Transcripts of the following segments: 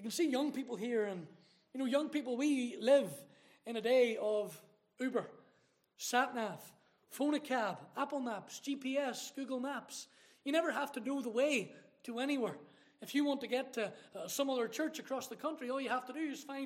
can see young people here, and young people, we live in a day of Uber, SatNav, phone a cab, Apple Maps, GPS, Google Maps. You never have to know the way to anywhere. If you want to get to some other church across the country, all you have to do is find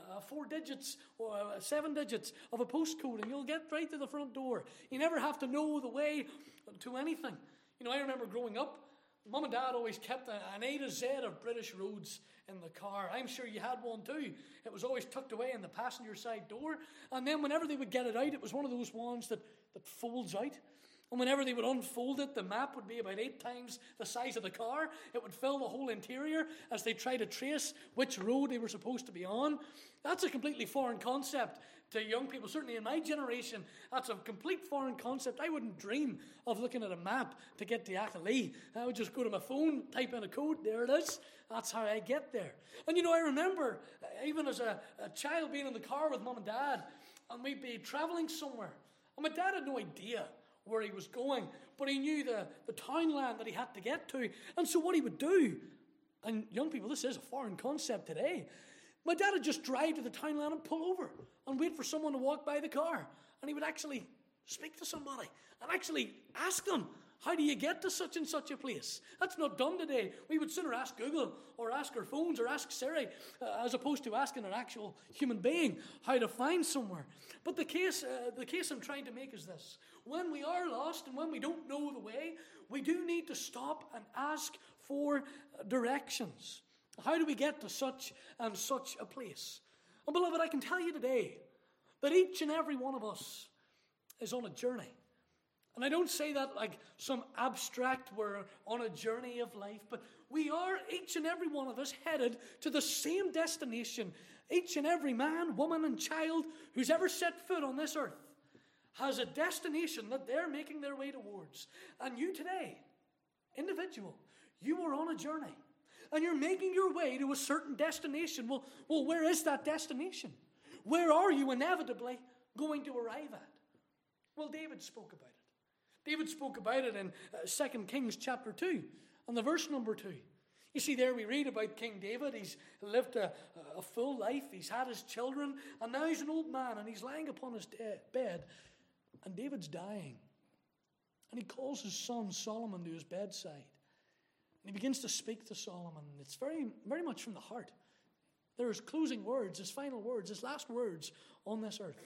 4 digits or 7 digits of a postcode, and you'll get right to the front door. You never have to know the way to anything. I remember growing up, Mum and Dad always kept an A to Z of British roads in the car. I'm sure you had one too. It was always tucked away in the passenger side door. And then whenever they would get it out, it was one of those ones that folds out. And whenever they would unfold it, the map would be about 8 times the size of the car. It would fill the whole interior as they try to trace which road they were supposed to be on. That's a completely foreign concept to young people. Certainly in my generation, that's a complete foreign concept. I wouldn't dream of looking at a map to get to Achillee. I would just go to my phone, type in a code, there it is. That's how I get there. And I remember, even as a child, being in the car with Mum and Dad, and we'd be traveling somewhere. And my dad had no idea where he was going, but he knew the townland that he had to get to. And so what he would do, and young people, this is a foreign concept today, my dad would just drive to the townland and pull over and wait for someone to walk by the car. And he would actually speak to somebody and actually ask them, how do you get to such and such a place? That's not done today. We would sooner ask Google or ask our phones or ask Siri as opposed to asking an actual human being how to find somewhere. But the case I'm trying to make is this. When we are lost and when we don't know the way, we do need to stop and ask for directions. How do we get to such and such a place? And beloved, I can tell you today that each and every one of us is on a journey. And I don't say that like some abstract, we're on a journey of life, but we are, each and every one of us, headed to the same destination. Each and every man, woman, and child who's ever set foot on this earth has a destination that they're making their way towards. And you today, individual, you are on a journey. And you're making your way to a certain destination. Well, where is that destination? Where are you inevitably going to arrive at? Well, David spoke about it. David spoke about it in 2 Kings chapter 2, and the verse number 2. You see, there we read about King David. He's lived a full life. He's had his children, and now he's an old man, and he's lying upon his bed, and David's dying. And he calls his son Solomon to his bedside. And he begins to speak to Solomon. It's very, very much from the heart. There are his closing words, his final words, his last words on this earth.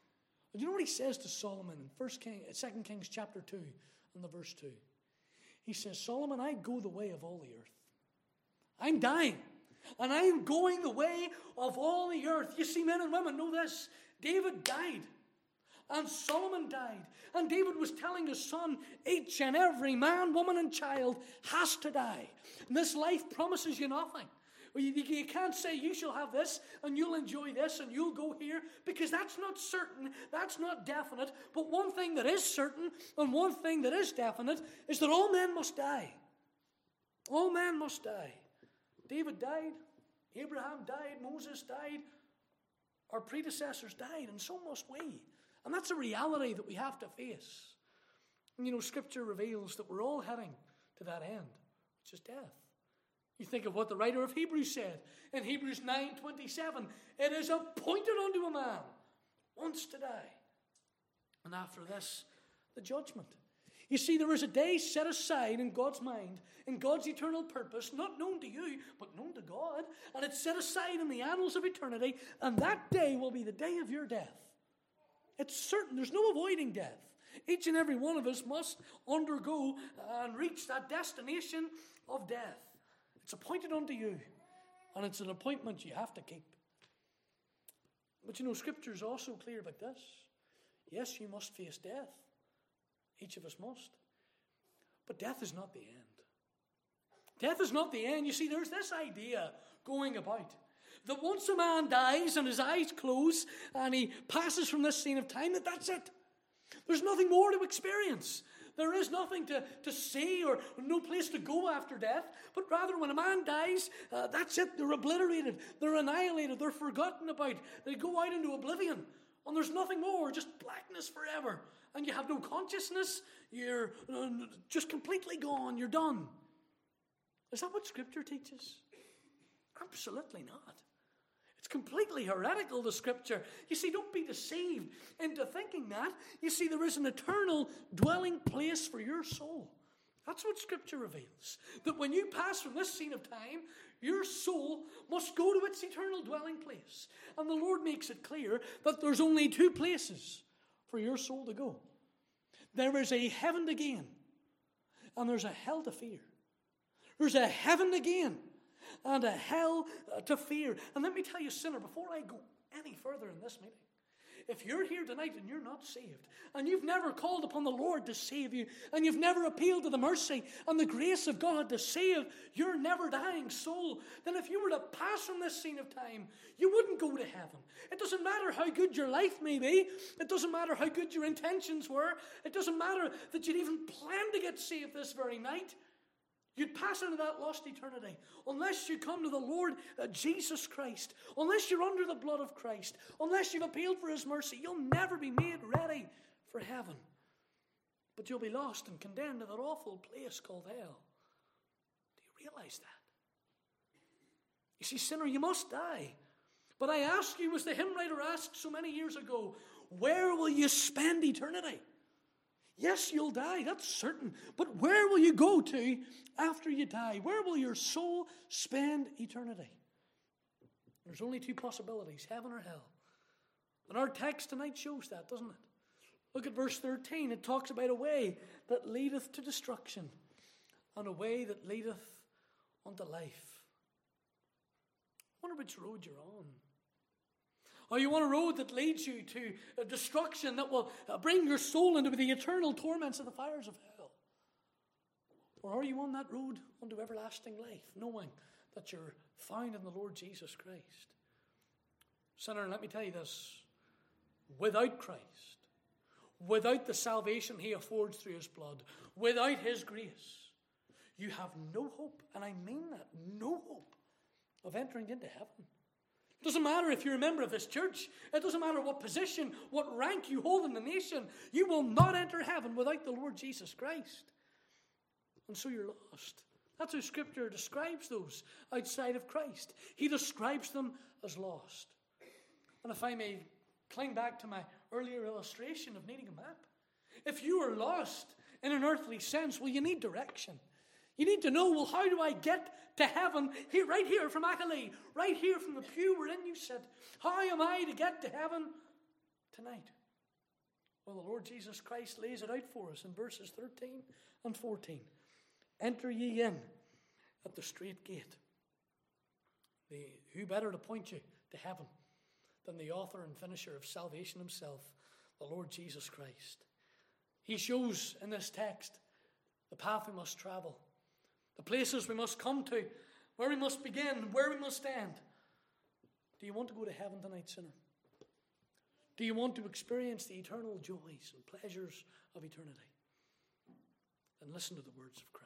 But you know what he says to Solomon in 2 Kings chapter 2 and the verse 2? He says, Solomon, I go the way of all the earth. I'm dying, and I'm going the way of all the earth. You see, men and women, know this. David died, and Solomon died. And David was telling his son, each and every man, woman, and child has to die. And this life promises you nothing. You can't say you shall have this and you'll enjoy this and you'll go here, because that's not certain, that's not definite. But one thing that is certain and one thing that is definite is that all men must die. All men must die. David died, Abraham died, Moses died, our predecessors died, and so must we. And that's a reality that we have to face. And Scripture reveals that we're all heading to that end, which is death. You think of what the writer of Hebrews said in Hebrews 9:27. It is appointed unto a man once to die, and after this, the judgment. You see, there is a day set aside in God's mind, in God's eternal purpose, not known to you, but known to God, and it's set aside in the annals of eternity, and that day will be the day of your death. It's certain. There's no avoiding death. Each and every one of us must undergo and reach that destination of death. It's appointed unto you, and it's an appointment you have to keep. But Scripture is also clear about this. Yes, you must face death. Each of us must. But death is not the end. Death is not the end. You see, there's this idea going about that once a man dies and his eyes close and he passes from this scene of time, that's it. There's nothing more to experience. There is nothing to see or no place to go after death. But rather, when a man dies, that's it. They're obliterated. They're annihilated. They're forgotten about. They go out into oblivion. And there's nothing more, just blackness forever. And you have no consciousness. You're just completely gone. You're done. Is that what Scripture teaches? Absolutely not. It's completely heretical, the Scripture. You see, don't be deceived into thinking that. You see, there is an eternal dwelling place for your soul. That's what Scripture reveals. That when you pass from this scene of time, your soul must go to its eternal dwelling place. And the Lord makes it clear that there's only two places for your soul to go. There is a heaven to gain, and there's a hell to fear. There's a heaven to gain, and a hell to fear. And let me tell you, sinner, before I go any further in this meeting, if you're here tonight and you're not saved, and you've never called upon the Lord to save you, and you've never appealed to the mercy and the grace of God to save your never-dying soul, then if you were to pass from this scene of time, you wouldn't go to heaven. It doesn't matter how good your life may be. It doesn't matter how good your intentions were. It doesn't matter that you'd even plan to get saved this very night. You'd pass into that lost eternity unless you come to the Lord Jesus Christ, unless you're under the blood of Christ, unless you've appealed for his mercy. You'll never be made ready for heaven. But you'll be lost and condemned to that awful place called hell. Do you realize that? You see, sinner, you must die. But I ask you, as the hymn writer asked so many years ago, where will you spend eternity? Yes, you'll die, that's certain. But where will you go to after you die? Where will your soul spend eternity? There's only two possibilities, heaven or hell. And our text tonight shows that, doesn't it? Look at verse 13. It talks about a way that leadeth to destruction and a way that leadeth unto life. I wonder which road you're on. Or you want a road that leads you to a destruction that will bring your soul into the eternal torments of the fires of hell? Or are you on that road unto everlasting life, knowing that you're found in the Lord Jesus Christ? Sinner, let me tell you this. Without Christ, without the salvation he affords through his blood, without his grace, you have no hope, and I mean that, no hope of entering into heaven. It doesn't matter if you're a member of this church. It doesn't matter what position, what rank you hold in the nation. You will not enter heaven without the Lord Jesus Christ. And so you're lost. That's how Scripture describes those outside of Christ. He describes them as lost. And if I may cling back to my earlier illustration of needing a map, if you are lost in an earthly sense, well, you need direction. You need to know, well, how do I get to heaven? Here, right here from Achille, right here from the pew wherein you sit. How am I to get to heaven tonight? Well, the Lord Jesus Christ lays it out for us in verses 13 and 14. Enter ye in at the strait gate. Who better to point you to heaven than the author and finisher of salvation himself, the Lord Jesus Christ? He shows in this text the path we must travel, the places we must come to, where we must begin, where we must end. Do you want to go to heaven tonight, sinner? Do you want to experience the eternal joys and pleasures of eternity? Then listen to the words of Christ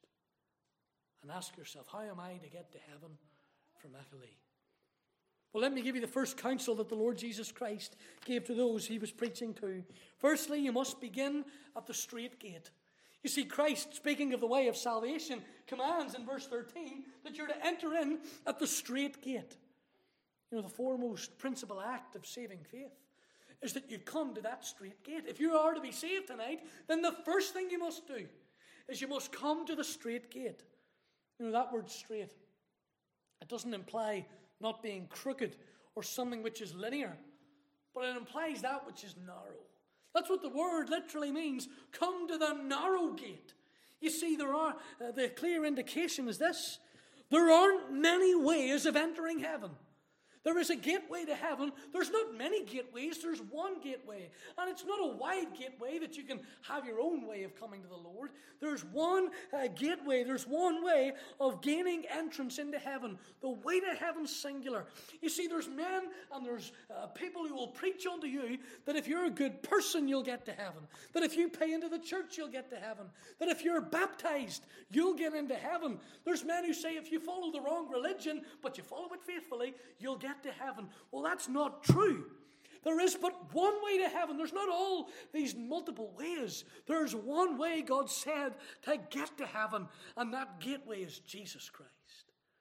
and ask yourself, how am I to get to heaven from Achille? Well, let me give you the first counsel that the Lord Jesus Christ gave to those he was preaching to. Firstly, you must begin at the strait gate. You see, Christ, speaking of the way of salvation, commands in verse 13 that you're to enter in at the strait gate. You know, the foremost principal act of saving faith is that you come to that strait gate. If you are to be saved tonight, then the first thing you must do is you must come to the strait gate. You know, that word straight, it doesn't imply not being crooked or something which is linear, but it implies that which is narrow. That's what the word literally means. Come to the narrow gate. You see, the clear indication is this. There aren't many ways of entering heaven. There is a gateway to heaven. There's not many gateways. There's one gateway. And it's not a wide gateway that you can have your own way of coming to the Lord. There's one gateway. There's one way of gaining entrance into heaven. The way to heaven's singular. You see, there's men and there's people who will preach unto you that if you're a good person, you'll get to heaven. That if you pay into the church, you'll get to heaven. That if you're baptized, you'll get into heaven. There's men who say if you follow the wrong religion, but you follow it faithfully, you'll get to heaven. Well, that's not true. There is but one way to heaven. There's not all these multiple ways. There's one way, God said, to get to heaven, and that gateway is Jesus Christ.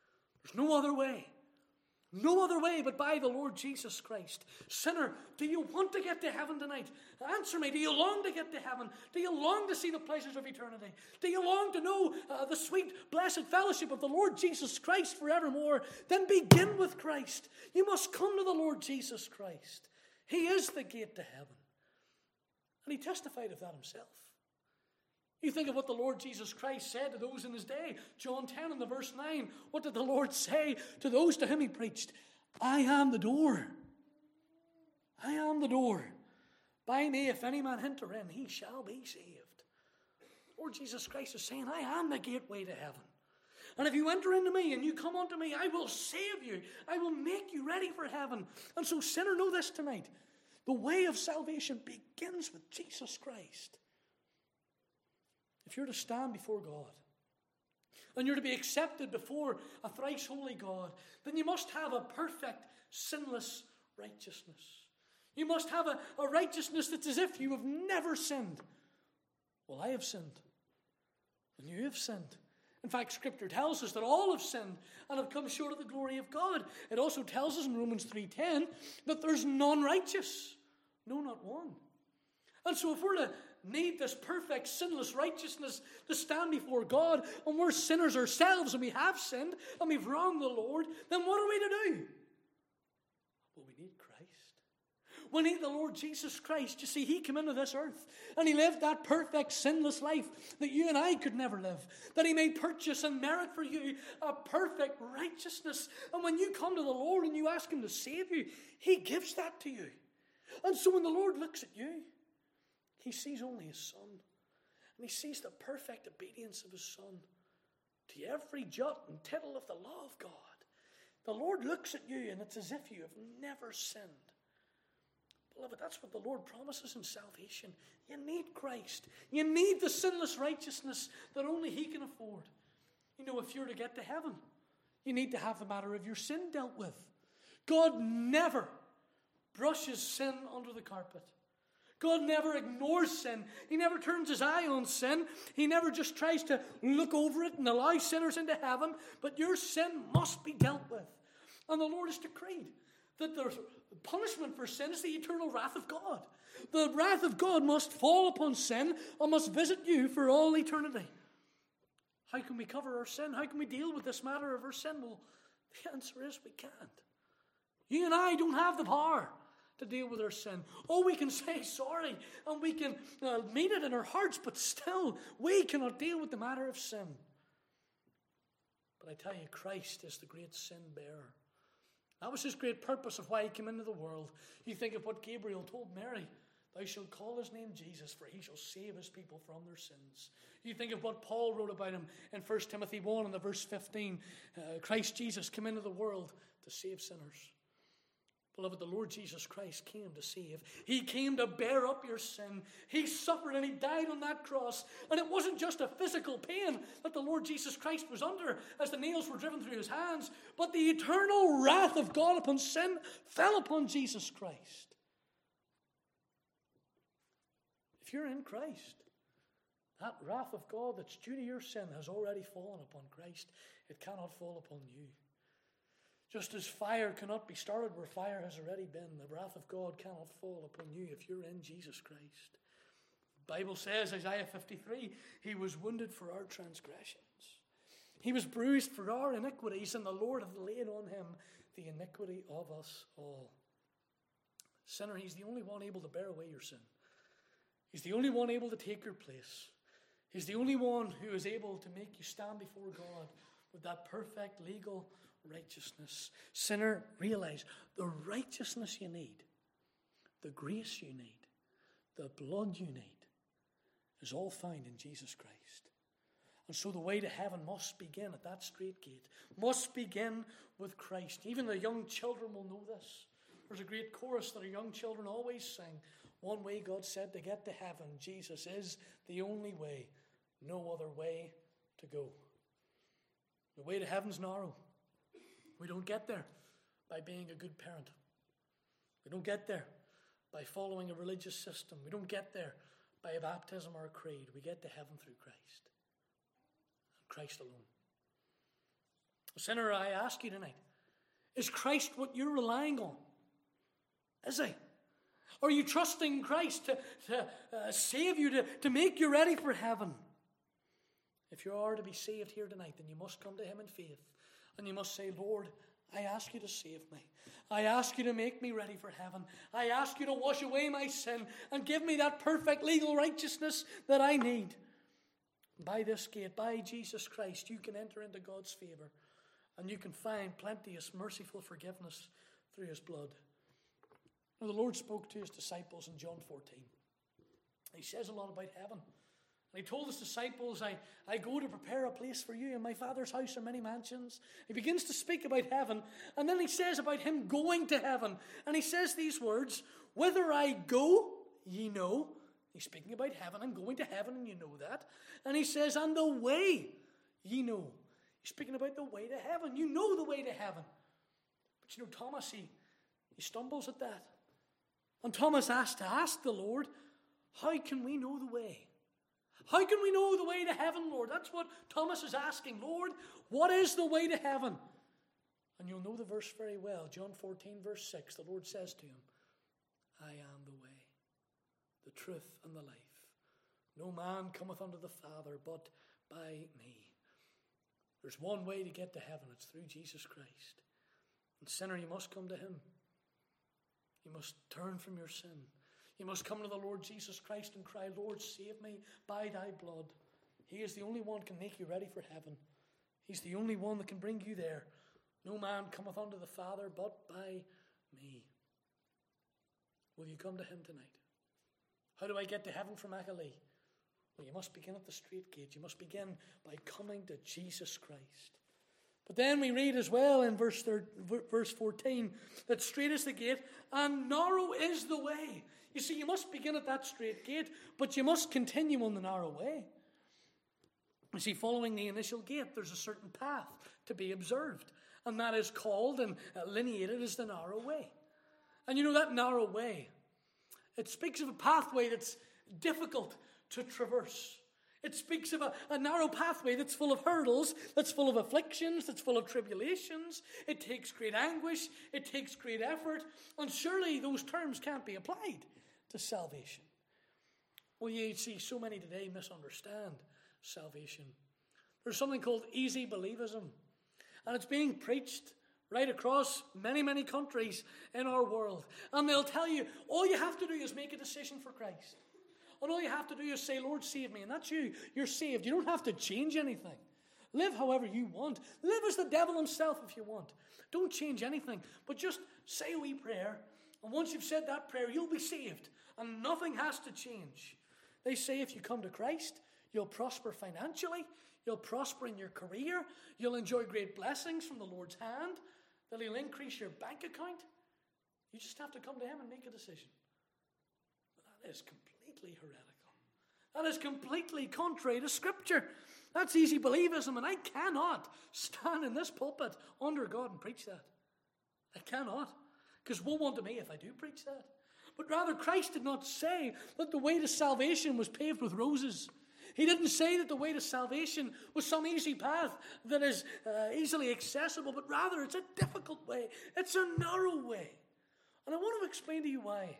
There's no other way. No other way but by the Lord Jesus Christ. Sinner, do you want to get to heaven tonight? Answer me. Do you long to get to heaven? Do you long to see the pleasures of eternity? Do you long to know the sweet, blessed fellowship of the Lord Jesus Christ forevermore? Then begin with Christ. You must come to the Lord Jesus Christ. He is the gate to heaven. And he testified of that himself. You think of what the Lord Jesus Christ said to those in his day. John 10 and the verse 9. What did the Lord say to those to whom he preached? I am the door. I am the door. By me, if any man enter in, he shall be saved. Lord Jesus Christ is saying, I am the gateway to heaven. And if you enter into me and you come unto me, I will save you. I will make you ready for heaven. And so, sinner, know this tonight. The way of salvation begins with Jesus Christ. If you're to stand before God, and you're to be accepted before a thrice holy God, then you must have a perfect, sinless righteousness. You must have a righteousness that's as if you have never sinned. Well, I have sinned, and you have sinned. In fact, Scripture tells us that all have sinned and have come short of the glory of God. It also tells us in Romans 3:10 that there's none righteous. No, not one. And so if we're to need this perfect, sinless righteousness to stand before God, and we're sinners ourselves, and we have sinned, and we've wronged the Lord, then what are we to do? Well, we need Christ. We need the Lord Jesus Christ. You see, he came into this earth, and he lived that perfect, sinless life that you and I could never live, that he may purchase and merit for you a perfect righteousness. And when you come to the Lord and you ask him to save you, he gives that to you. And so when the Lord looks at you, he sees only his Son. And he sees the perfect obedience of his Son to every jot and tittle of the law of God. The Lord looks at you and it's as if you have never sinned. Beloved, that's what the Lord promises in salvation. You need Christ. You need the sinless righteousness that only he can afford. You know, if you're to get to heaven, you need to have the matter of your sin dealt with. God never brushes sin under the carpet. God never ignores sin. He never turns his eye on sin. He never just tries to look over it and allow sinners into heaven. But your sin must be dealt with. And the Lord has decreed that the punishment for sin is the eternal wrath of God. The wrath of God must fall upon sin and must visit you for all eternity. How can we cover our sin? How can we deal with this matter of our sin? Well, the answer is we can't. You and I don't have the power to deal with our sin. Oh, we can say sorry and we can mean it in our hearts, but still we cannot deal with the matter of sin. But I tell you, Christ is the great sin bearer. That was his great purpose of why he came into the world. You think of what Gabriel told Mary. Thou shalt call his name Jesus, for he shall save his people from their sins. You think of what Paul wrote about him in 1 Timothy 1 and the verse 15. Christ Jesus came into the world to save sinners. Beloved, the Lord Jesus Christ came to save. He came to bear up your sin. He suffered and he died on that cross. And it wasn't just a physical pain that the Lord Jesus Christ was under as the nails were driven through his hands, but the eternal wrath of God upon sin fell upon Jesus Christ. If you're in Christ, that wrath of God that's due to your sin has already fallen upon Christ. It cannot fall upon you. Just as fire cannot be started where fire has already been, the wrath of God cannot fall upon you if you're in Jesus Christ. The Bible says, Isaiah 53, he was wounded for our transgressions. He was bruised for our iniquities, and the Lord hath laid on him the iniquity of us all. Sinner, he's the only one able to bear away your sin. He's the only one able to take your place. He's the only one who is able to make you stand before God with that perfect legal righteousness. Sinner, realize the righteousness you need, the grace you need, the blood you need is all found in Jesus Christ. And so the way to heaven must begin at that straight gate, must begin with Christ. Even the young children will know this. There's a great chorus that our young children always sing. One way, God said, to get to heaven, Jesus is the only way, no other way to go. The way to heaven's narrow. We don't get there by being a good parent. We don't get there by following a religious system. We don't get there by a baptism or a creed. We get to heaven through Christ. And Christ alone. Sinner, I ask you tonight, is Christ what you're relying on? Is he? Are you trusting Christ to save you, to make you ready for heaven? If you are to be saved here tonight, then you must come to him in faith. And you must say, Lord, I ask you to save me. I ask you to make me ready for heaven. I ask you to wash away my sin and give me that perfect legal righteousness that I need. By this gate, by Jesus Christ, you can enter into God's favor. And you can find plenteous, merciful forgiveness through his blood. Now, the Lord spoke to his disciples in John 14. He says a lot about heaven. And he told his disciples, I go to prepare a place for you. In my Father's house are many mansions. He begins to speak about heaven. And then he says about him going to heaven. And he says these words, whither I go, ye know. He's speaking about heaven. I'm going to heaven, and you know that. And he says, and the way ye know. He's speaking about the way to heaven. You know the way to heaven. But you know, Thomas, he stumbles at that. And Thomas has to ask the Lord, how can we know the way? How can we know the way to heaven, Lord? That's what Thomas is asking. Lord, what is the way to heaven? And you'll know the verse very well. John 14, verse 6, the Lord says to him, I am the way, the truth, and the life. No man cometh unto the Father but by me. There's one way to get to heaven. It's through Jesus Christ. And sinner, you must come to him. You must turn from your sin. You must come to the Lord Jesus Christ and cry, Lord, save me by thy blood. He is the only one who can make you ready for heaven. He's the only one that can bring you there. No man cometh unto the Father but by me. Will you come to him tonight? How do I get to heaven from Achilles? Well, you must begin at the straight gate. You must begin by coming to Jesus Christ. But then we read as well in verse 14 that straight is the gate and narrow is the way. You see, you must begin at that straight gate, but you must continue on the narrow way. You see, following the initial gate, there's a certain path to be observed, and that is called and delineated as the narrow way. And you know that narrow way, it speaks of a pathway that's difficult to traverse. It speaks of a narrow pathway that's full of hurdles, that's full of afflictions, that's full of tribulations. It takes great anguish. It takes great effort. And surely those terms can't be applied to salvation. Well, you see, so many today misunderstand salvation. There's something called easy believism. And it's being preached right across many, many countries in our world. And they'll tell you, all you have to do is make a decision for Christ. And all you have to do is say, Lord, save me. And that's you. You're saved. You don't have to change anything. Live however you want. Live as the devil himself if you want. Don't change anything. But just say a wee prayer. And once you've said that prayer, you'll be saved. And nothing has to change. They say if you come to Christ, you'll prosper financially. You'll prosper in your career. You'll enjoy great blessings from the Lord's hand. That he'll increase your bank account. You just have to come to him and make a decision. But that is completely heretical. That is completely contrary to Scripture. That's easy believism, and I cannot stand in this pulpit under God and preach that. I cannot. Because woe unto me if I do preach that. But rather, Christ did not say that the way to salvation was paved with roses. He didn't say that the way to salvation was some easy path that is easily accessible, but rather it's a difficult way. It's a narrow way. And I want to explain to you why.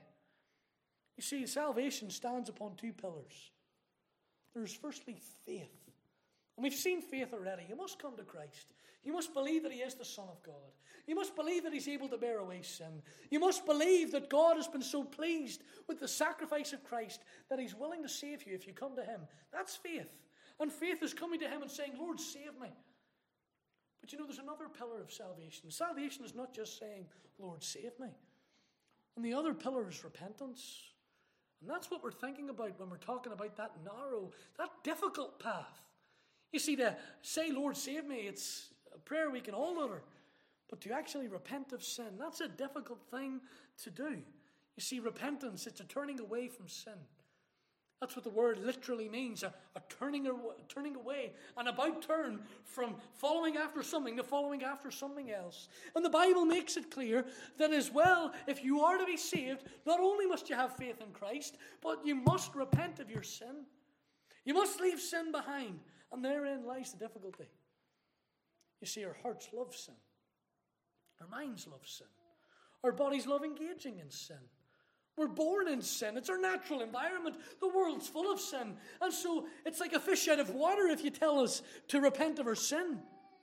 You see, salvation stands upon two pillars. There's firstly faith. And we've seen faith already. You must come to Christ. You must believe that he is the Son of God. You must believe that he's able to bear away sin. You must believe that God has been so pleased with the sacrifice of Christ that he's willing to save you if you come to him. That's faith. And faith is coming to him and saying, Lord, save me. But you know, there's another pillar of salvation. Salvation is not just saying, Lord, save me. And the other pillar is repentance. And that's what we're thinking about when we're talking about that narrow, that difficult path. You see, to say, Lord, save me, it's a prayer we can all utter. But to actually repent of sin, that's a difficult thing to do. You see, repentance, it's a turning away from sin. That's what the word literally means, a turning away, an about turn from following after something to following after something else. And the Bible makes it clear that as well, if you are to be saved, not only must you have faith in Christ, but you must repent of your sin. You must leave sin behind. And therein lies the difficulty. You see, our hearts love sin. Our minds love sin. Our bodies love engaging in sin. We're born in sin. It's our natural environment. The world's full of sin. And so it's like a fish out of water if you tell us to repent of our sin.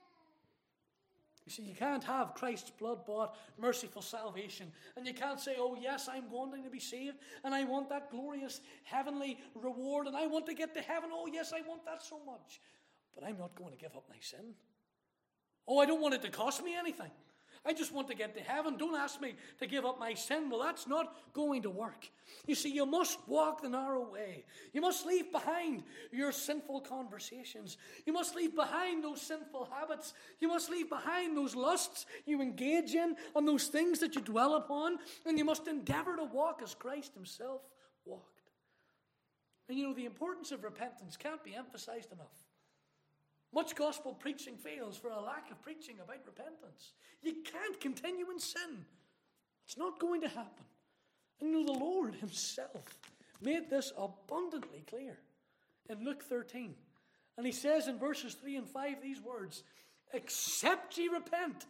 You see, you can't have Christ's blood-bought, merciful salvation. And you can't say, oh yes, I'm going to be saved. And I want that glorious heavenly reward. And I want to get to heaven. Oh yes, I want that so much. But I'm not going to give up my sin. Oh, I don't want it to cost me anything. I just want to get to heaven. Don't ask me to give up my sin. Well, that's not going to work. You see, you must walk the narrow way. You must leave behind your sinful conversations. You must leave behind those sinful habits. You must leave behind those lusts you engage in and those things that you dwell upon. And you must endeavor to walk as Christ himself walked. And you know, the importance of repentance can't be emphasized enough. Much gospel preaching fails for a lack of preaching about repentance. You can't continue in sin. It's not going to happen. And you know, the Lord himself made this abundantly clear in Luke 13. And he says in verses 3 and 5 these words, except ye repent,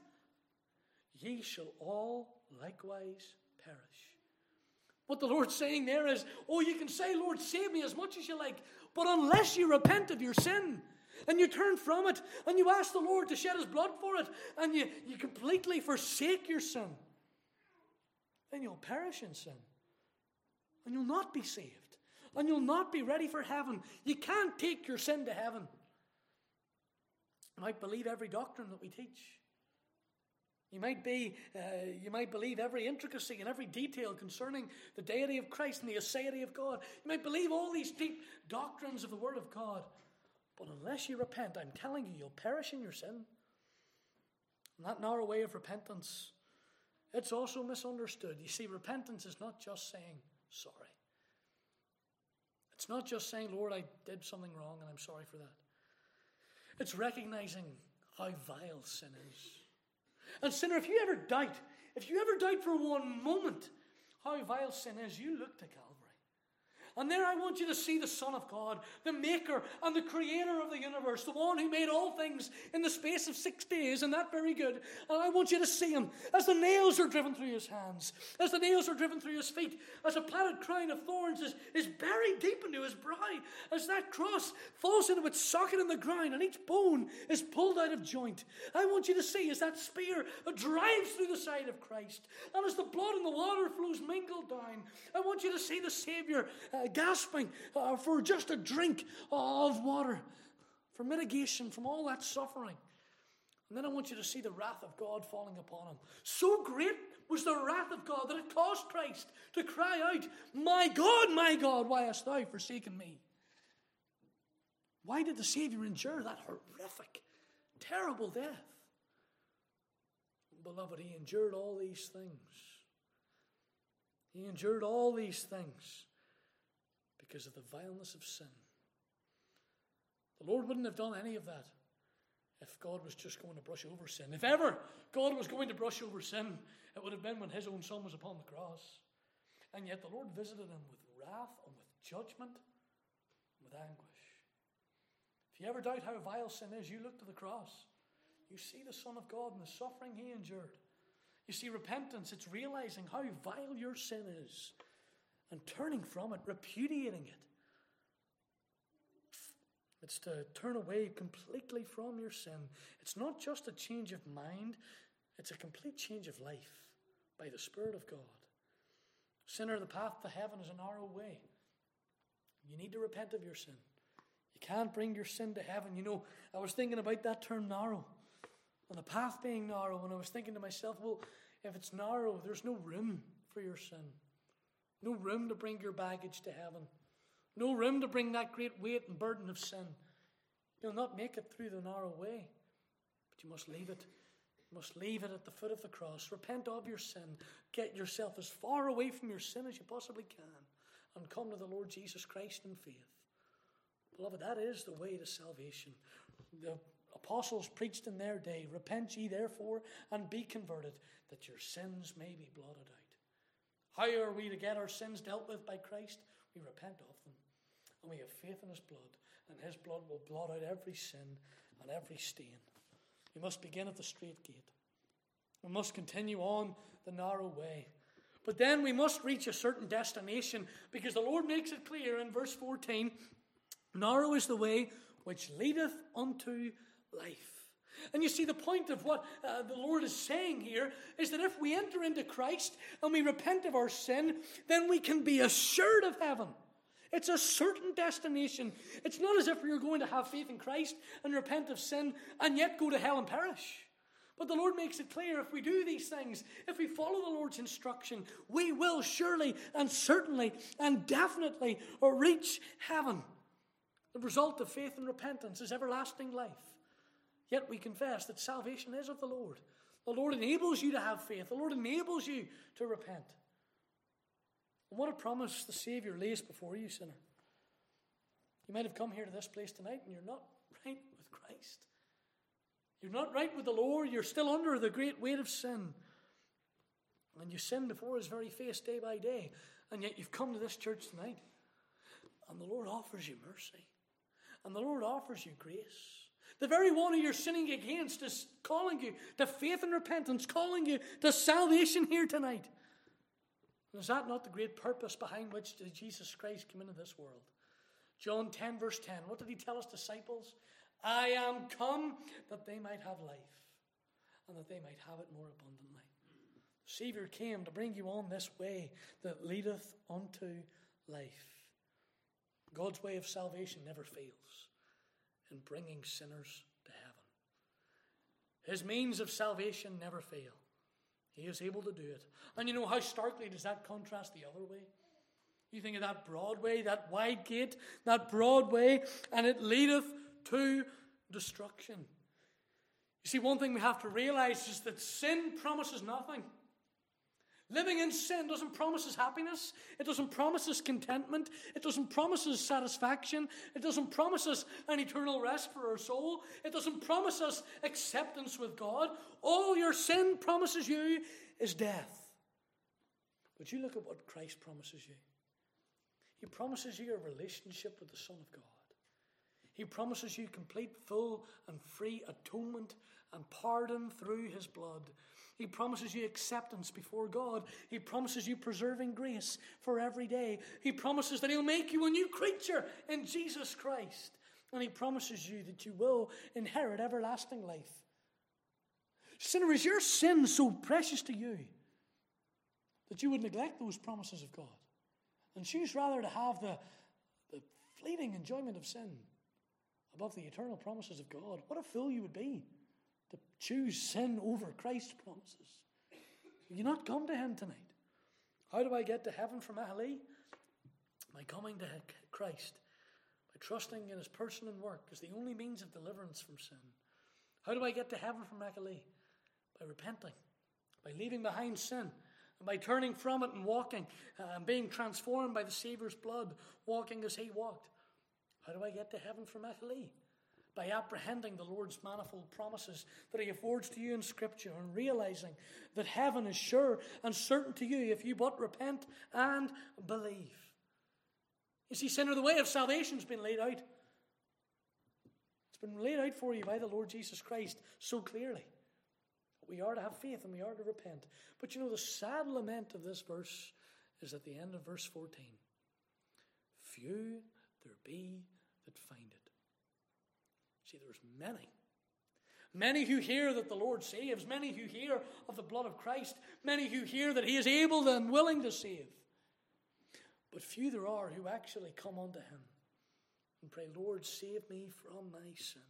ye shall all likewise perish. What the Lord's saying there is, oh, you can say, Lord, save me as much as you like, but unless you repent of your sin, and you turn from it, and you ask the Lord to shed his blood for it, and you completely forsake your sin, then you'll perish in sin. And you'll not be saved. And you'll not be ready for heaven. You can't take your sin to heaven. You might believe every doctrine that we teach. You might believe every intricacy and every detail concerning the deity of Christ and the aseity of God. You might believe all these deep doctrines of the Word of God. But unless you repent, I'm telling you, you'll perish in your sin. And that narrow way of repentance, it's also misunderstood. You see, repentance is not just saying sorry. It's not just saying, Lord, I did something wrong and I'm sorry for that. It's recognizing how vile sin is. And sinner, if you ever doubt for one moment how vile sin is, you look to Calvary. And there I want you to see the Son of God, the maker and the creator of the universe, the one who made all things in the space of 6 days, and that very good. And I want you to see him as the nails are driven through his hands, as the nails are driven through his feet, as a plaited crown of thorns is buried deep into his brow, as that cross falls into its socket in the ground, and each bone is pulled out of joint. I want you to see as that spear drives through the side of Christ, and as the blood and the water flows mingled down, I want you to see the Savior gasping for just a drink of water, for mitigation from all that suffering. And then I want you to see the wrath of God falling upon him. So great was the wrath of God that it caused Christ to cry out, my God, why hast thou forsaken me? Why did the Savior endure that horrific, terrible death? Beloved, he endured all these things. He endured all these things because of the vileness of sin. The Lord wouldn't have done any of that if God was just going to brush over sin. If ever God was going to brush over sin, it would have been when his own Son was upon the cross. And yet the Lord visited him with wrath and with judgment and with anguish. If you ever doubt how vile sin is, you look to the cross. You see the Son of God and the suffering he endured. You see, repentance, it's realizing how vile your sin is and turning from it, repudiating it. It's to turn away completely from your sin. It's not just a change of mind, it's a complete change of life by the Spirit of God. Sinner, the path to heaven is a narrow way. You need to repent of your sin. You can't bring your sin to heaven. You know, I was thinking about that term narrow and the path being narrow, and I was thinking to myself, well, if it's narrow, there's no room for your sin. No room to bring your baggage to heaven. No room to bring that great weight and burden of sin. You'll not make it through the narrow way. But you must leave it. You must leave it at the foot of the cross. Repent of your sin. Get yourself as far away from your sin as you possibly can. And come to the Lord Jesus Christ in faith. Beloved, that is the way to salvation. The apostles preached in their day, repent ye therefore and be converted, that your sins may be blotted out. How are we to get our sins dealt with by Christ? We repent of them. And we have faith in his blood. And his blood will blot out every sin and every stain. We must begin at the straight gate. We must continue on the narrow way. But then we must reach a certain destination, because the Lord makes it clear in verse 14, narrow is the way which leadeth unto life. And you see, the point of what the Lord is saying here is that if we enter into Christ and we repent of our sin, then we can be assured of heaven. It's a certain destination. It's not as if we are going to have faith in Christ and repent of sin and yet go to hell and perish. But the Lord makes it clear, if we do these things, if we follow the Lord's instruction, we will surely and certainly and definitely reach heaven. The result of faith and repentance is everlasting life. Yet we confess that salvation is of the Lord. The Lord enables you to have faith. The Lord enables you to repent. And what a promise the Savior lays before you, sinner. You might have come here to this place tonight and you're not right with Christ. You're not right with the Lord. You're still under the great weight of sin. And you sin before His very face day by day. And yet you've come to this church tonight. And the Lord offers you mercy. And the Lord offers you grace. The very one who you're sinning against is calling you to faith and repentance, calling you to salvation here tonight. And is that not the great purpose behind which Jesus Christ came into this world? John 10 verse 10, what did He tell His disciples? I am come that they might have life, and that they might have it more abundantly. The Savior came to bring you on this way that leadeth unto life. God's way of salvation never fails in bringing sinners to heaven. His means of salvation never fail. He is able to do it. And you know, how starkly does that contrast the other way? You think of that broad way, that wide gate, that broad way, and it leadeth to destruction. You see, one thing we have to realize is that sin promises nothing. Living in sin doesn't promise us happiness. It doesn't promise us contentment. It doesn't promise us satisfaction. It doesn't promise us an eternal rest for our soul. It doesn't promise us acceptance with God. All your sin promises you is death. But you look at what Christ promises you. He promises you a relationship with the Son of God. He promises you complete, full, and free atonement and pardon through His blood. He promises you acceptance before God. He promises you preserving grace for every day. He promises that He'll make you a new creature in Jesus Christ. And He promises you that you will inherit everlasting life. Sinner, is your sin so precious to you that you would neglect those promises of God and choose rather to have the fleeting enjoyment of sin above the eternal promises of God? What a fool you would be to choose sin over Christ's promises. Will you not come to Him tonight? How do I get to heaven from Ahali? By coming to Christ, by trusting in His person and work as the only means of deliverance from sin. How do I get to heaven from Ahali? By repenting, by leaving behind sin, and by turning from it and walking, and being transformed by the Saviour's blood, walking as He walked. How do I get to heaven from Ahali? By apprehending the Lord's manifold promises that He affords to you in Scripture, and realizing that heaven is sure and certain to you if you but repent and believe. You see, sinner, the way of salvation has been laid out. It's been laid out for you by the Lord Jesus Christ so clearly. We are to have faith and we are to repent. But you know, the sad lament of this verse is at the end of verse 14. Few there be that find it. See, there's many who hear that the Lord saves, many who hear of the blood of Christ, many who hear that He is able and willing to save. But few there are who actually come unto Him and pray, Lord, save me from my sin.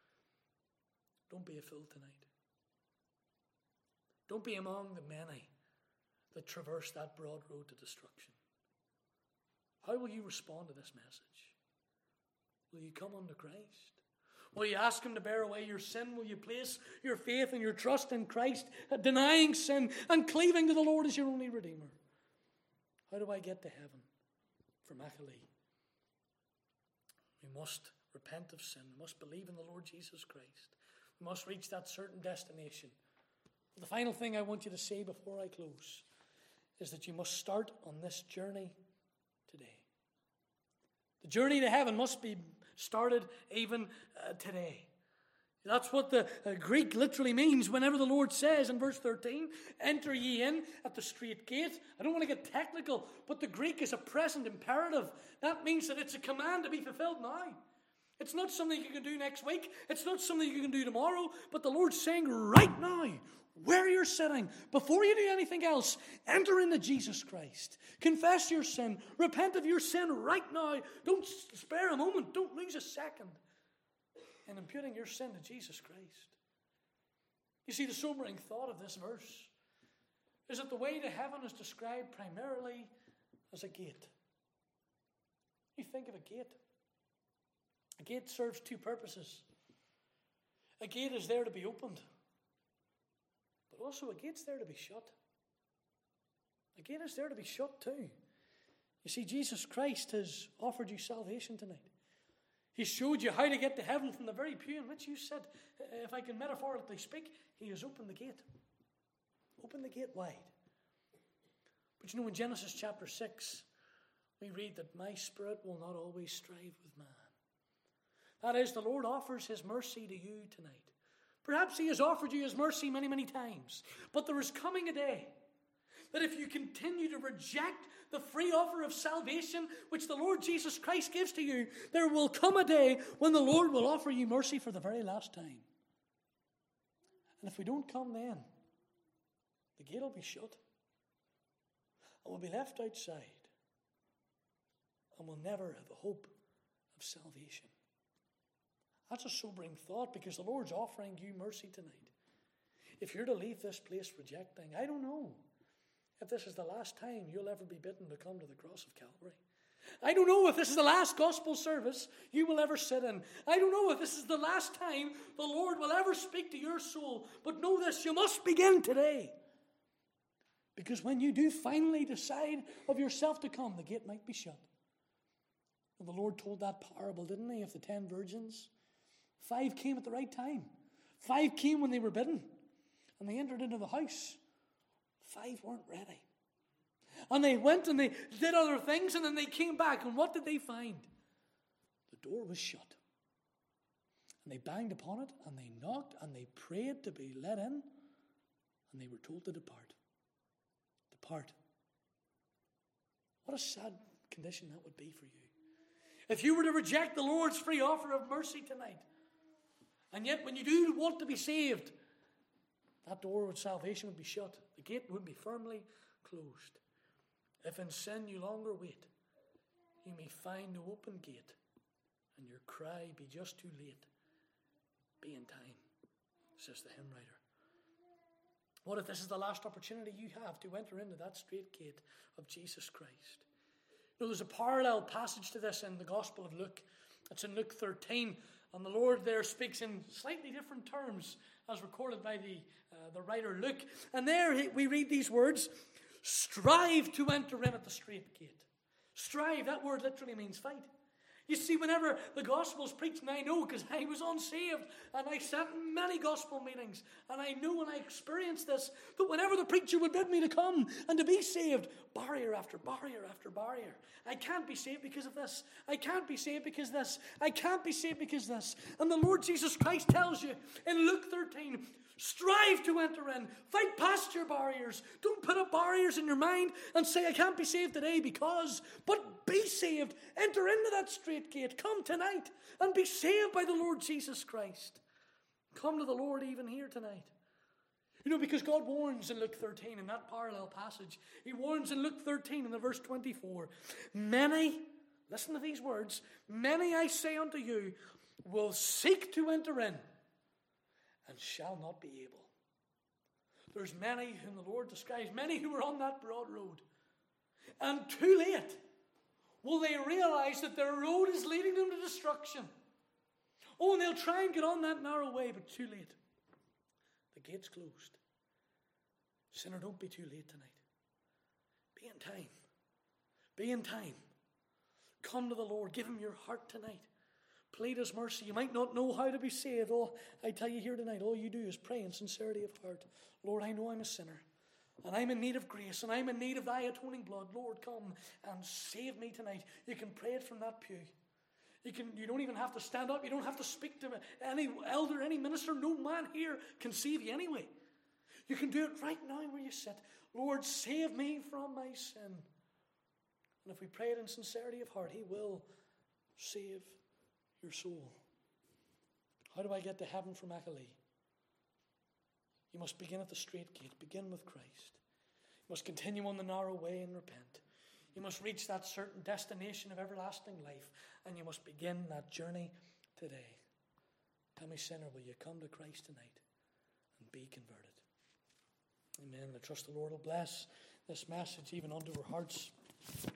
Don't be a fool tonight. Don't be among the many that traverse that broad road to destruction. How will you respond to this message? Will you come unto Christ? Will you ask Him to bear away your sin? Will you place your faith and your trust in Christ, denying sin and cleaving to the Lord as your only Redeemer? How do I get to heaven from Ahali? We must repent of sin. We must believe in the Lord Jesus Christ. We must reach that certain destination. The final thing I want you to say before I close is that you must start on this journey today. The journey to heaven must be started even today. That's what the Greek literally means whenever the Lord says in verse 13, enter ye in at the strait gate. I don't want to get technical, but the Greek is a present imperative. That means that it's a command to be fulfilled now. It's not something you can do next week. It's not something you can do tomorrow. But the Lord's saying right now, where you're sitting, before you do anything else, enter into Jesus Christ. Confess your sin. Repent of your sin right now. Don't spare a moment. Don't lose a second in imputing your sin to Jesus Christ. You see, the sobering thought of this verse is that the way to heaven is described primarily as a gate. You think of a gate. A gate serves two purposes. A gate is there to be opened, but also a gate's there to be shut. A gate is there to be shut too. You see, Jesus Christ has offered you salvation tonight. He showed you how to get to heaven from the very pew in which you sit. If I can metaphorically speak, he has opened the gate. Opened the gate wide. But you know, in Genesis chapter 6, we read that my spirit will not always strive with man. That is, the Lord offers his mercy to you tonight. Perhaps he has offered you his mercy many, many times. But there is coming a day that if you continue to reject the free offer of salvation which the Lord Jesus Christ gives to you, there will come a day when the Lord will offer you mercy for the very last time. And if we don't come then, the gate will be shut. And we'll be left outside. And we'll never have the hope of salvation. That's a sobering thought, because the Lord's offering you mercy tonight. If you're to leave this place rejecting, I don't know if this is the last time you'll ever be bidden to come to the cross of Calvary. I don't know if this is the last gospel service you will ever sit in. I don't know if this is the last time the Lord will ever speak to your soul. But know this, you must begin today. Because when you do finally decide of yourself to come, the gate might be shut. And the Lord told that parable, didn't he, of the 10 virgins? 5 came at the right time. 5 came when they were bidden. And they entered into the house. 5 weren't ready. And they went and they did other things, and then they came back. And what did they find? The door was shut. And they banged upon it, and they knocked, and they prayed to be let in. And they were told to depart. Depart. What a sad condition that would be for you. If you were to reject the Lord's free offer of mercy tonight, and yet when you do want to be saved, that door of salvation would be shut. The gate would be firmly closed. If in sin you longer wait, you may find no open gate, and your cry be just too late. Be in time, says the hymn writer. What if this is the last opportunity you have to enter into that strait gate of Jesus Christ? You know, there's a parallel passage to this in the Gospel of Luke. It's in Luke 13, and the Lord there speaks in slightly different terms as recorded by the writer Luke. And there we read these words, strive to enter in at the strait gate. Strive, that word literally means fight. You see, whenever the gospel's preached, and I know because I was unsaved, and I sat in many gospel meetings, and I knew when I experienced this, that whenever the preacher would bid me to come and to be saved, barrier after barrier after barrier. I can't be saved because of this. I can't be saved because of this. I can't be saved because of this. And the Lord Jesus Christ tells you in Luke 13, strive to enter in. Fight past your barriers. Don't put up barriers in your mind and say, I can't be saved today because, but be saved. Enter into that strait gate. Come tonight and be saved by the Lord Jesus Christ. Come to the Lord even here tonight. You know, because God warns in Luke 13 in that parallel passage. He warns in Luke 13 in the verse 24. Many, listen to these words, many I say unto you will seek to enter in and shall not be able. There's many whom the Lord describes, many who are on that broad road. And too late will they realize that their road is leading them to destruction. Oh, and they'll try and get on that narrow way, but too late. The gate's closed. Sinner, don't be too late tonight. Be in time. Be in time. Come to the Lord. Give him your heart tonight. Plead his mercy. You might not know how to be saved. Oh, I tell you here tonight, all you do is pray in sincerity of heart. Lord, I know I'm a sinner, and I'm in need of grace, and I'm in need of thy atoning blood. Lord, come and save me tonight. You can pray it from that pew. You don't even have to stand up. You don't have to speak to any elder, any minister. No man here can save you anyway. You can do it right now where you sit. Lord, save me from my sin. And if we pray it in sincerity of heart, he will save your soul. How do I get to heaven from Achilles? You must begin at the straight gate. Begin with Christ. You must continue on the narrow way and repent. You must reach that certain destination of everlasting life. And you must begin that journey today. Tell me, sinner, will you come to Christ tonight and be converted? Amen. I trust the Lord will bless this message even unto our hearts.